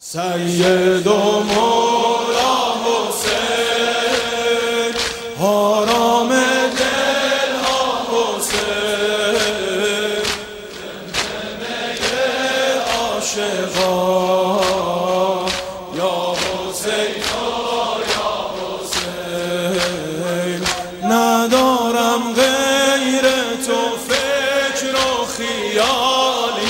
سید و مولا حسین، آرام دل ها حسین، زمزمه عاشقان یا حسین یا حسین. ندارم غیر تو فکر و خیالی،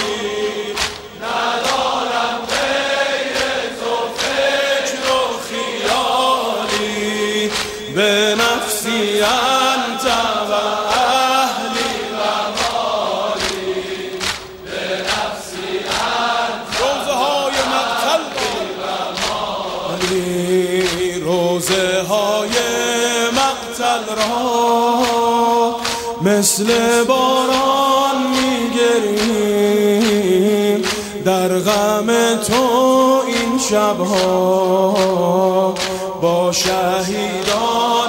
به نفسی انت و اهلی و مالی، به نفسی انت روزه های مقتل و مالی، روزه های مقتل را مثل باران میگریم، در غم تو این شبها با شهیدان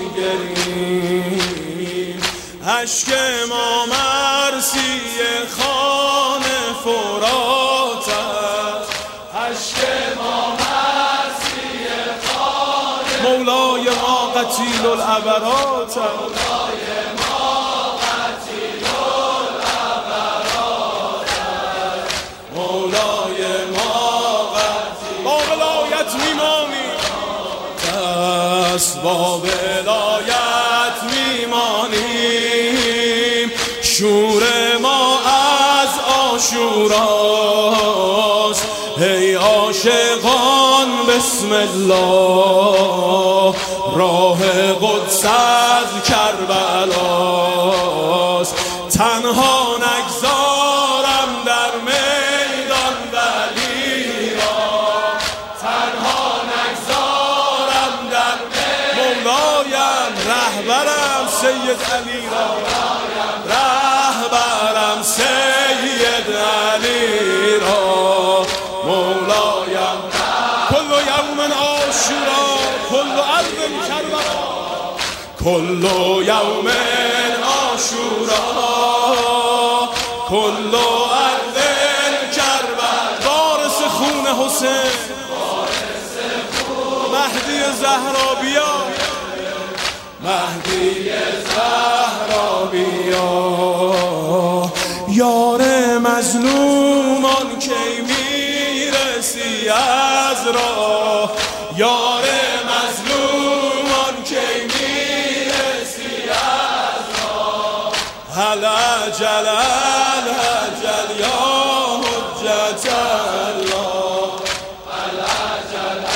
میگریم. اشک ما مرسی خان فرات است، اشک ما مرسی خان مولای ما قتیل العبرات است، مولای ما قتیل العبرات است، مولای ما قتیل. با ولایت میمانی، با ولایت میمانیم، شور ما از عاشوراست. ای عاشقان بسم الله، راه قدس از کربلاست. تنها نگذارم در میدان ولی را، تنها نگذارم در مولایم، رهبرم سید علی را، رهبرم سید علی را، مولایم. کل یوم عاشورا کل ارض کربلا، کل یوم عاشورا کل ارض کربلا. وارث خون حسین، مهدی زهرا بیا، مهدی زهرا بیا. یار مظلومان کی میرسی از راه، یار مظلومان کی میرسی از راه. هل اجل اجل یا حجت الله، هل اجل